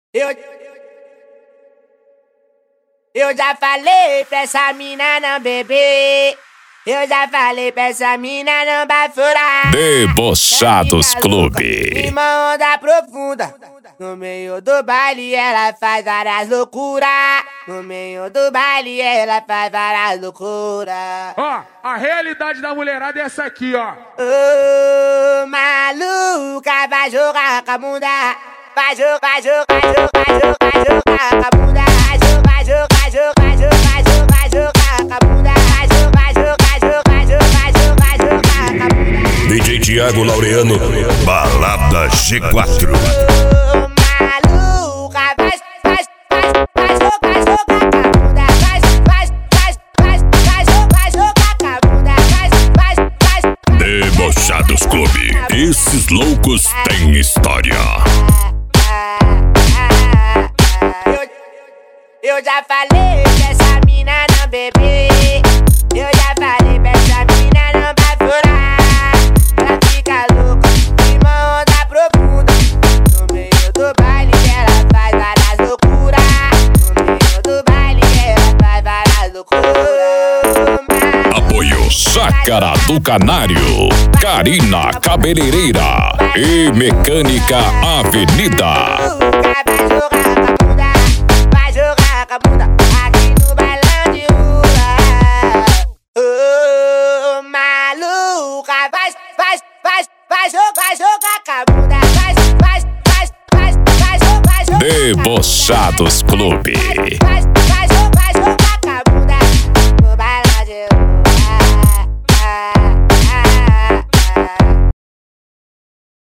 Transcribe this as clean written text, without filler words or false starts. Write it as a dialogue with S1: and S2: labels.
S1: Eu, eu já falei pra essa mina não beber. Eu já falei pra essa mina não bafurar.
S2: Debochados Clube.
S1: Uma onda profunda. No meio do baile ela faz várias loucuras. No meio do baile ela faz várias loucuras.
S3: Ó, a realidade da mulherada é essa aqui, ó.
S1: Ô, maluca, vai jogar com a bunda. Vai jogar, vai jogar, vai jogar, vai jogar, vai jogar com a bunda. Vai jogar, jogar, jogar, jogar, jogar, jogar com a bunda. Vai jogar, jogar, jogar, jogar, jogar, jogar com a bunda.
S2: DJ Thiago Laureano, Balada G4.
S1: Ô, maluca, vai jogar, jogar com a bunda. Vai jogar com a bunda. Vai.
S2: Debochados Clube. Esses loucos têm história.
S1: Eu já falei pra essa mina não beber. Eu já falei pra essa mina não bafurar. Ela fica louca, de uma onda profunda. No meio do baile ela faz várias loucuras. No meio do baile ela faz várias loucuras.
S2: Apoio Chácara do Canário, Karina Cabeleireira e Mecânica Avenida.
S1: Vai jogar com a bunda aqui no bailão de rua. Ô, maluca, vai jogar com a bunda. Vai jogar.
S2: Debochados Clube.